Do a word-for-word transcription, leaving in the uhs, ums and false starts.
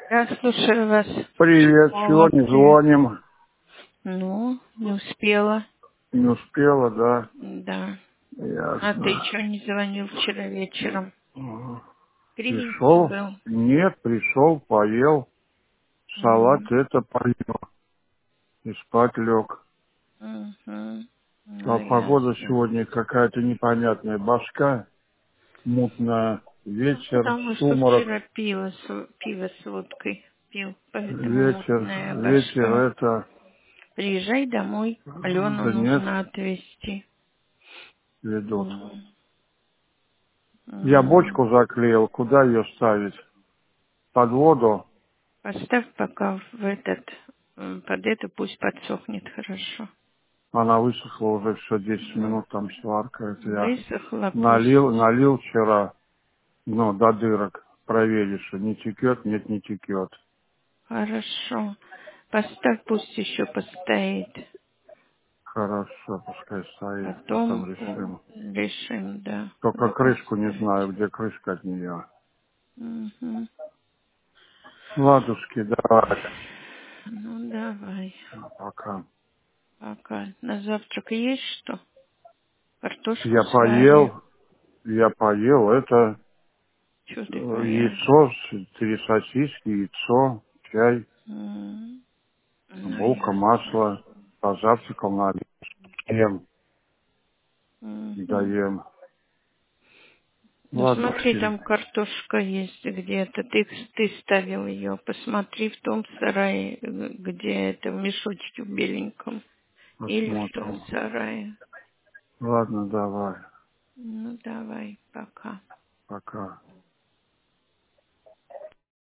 Я слушаю вас. Привет, чего не Молодцы. звоним? Ну, не успела. Не успела, да? Да. А ты Ясно. что не звонил вчера вечером? Ага. Кривенький Пришел? был. Нет, пришел, поел. Салат М, это поел. И спать лег. мгм. Ну, А погода ясно. сегодня какая-то непонятная. Башка, мутная, Ну, ветер, потому что сумрак. вчера пиво с, пиво с водкой пил, поэтому Ветер, мутная ветер башка. это... Приезжай домой. Алену Да нет, нужно отвезти. ведут. М, Я м. бочку заклеил. Куда ее ставить? Под воду? Поставь пока в этот, м, под это пусть подсохнет хорошо. Она высохла уже все десять Ну, минут, там сварка. Это я высохла налил, пусть. налил вчера, ну, до дырок. Проверишь, что не текет, нет, не текет. Хорошо. Поставь, пусть еще постоит. Хорошо, пускай стоит, потом Потом решим. м, решим, да. Только Куда крышку не поставить. знаю, где крышка от нее. Мгм. Ладушки, давай. Ну, давай. Пока. Пока. На завтрак есть что? Картошку Я сварим. поел, я поел, это Что э, ты поел? яйцо, с- три сосиски, яйцо, чай, М, Ну, булка, ясно. масло. Позавтракал на обед. Ем, Мгм. доем. Ну смотри, Ладушки, там картошка есть где-то. Ты, ты ставил ее. Посмотри в том сарае, г- где это в мешочке в беленьком. Или в том посмотрим. сарае. Ладно, давай. Ну давай, пока. Пока.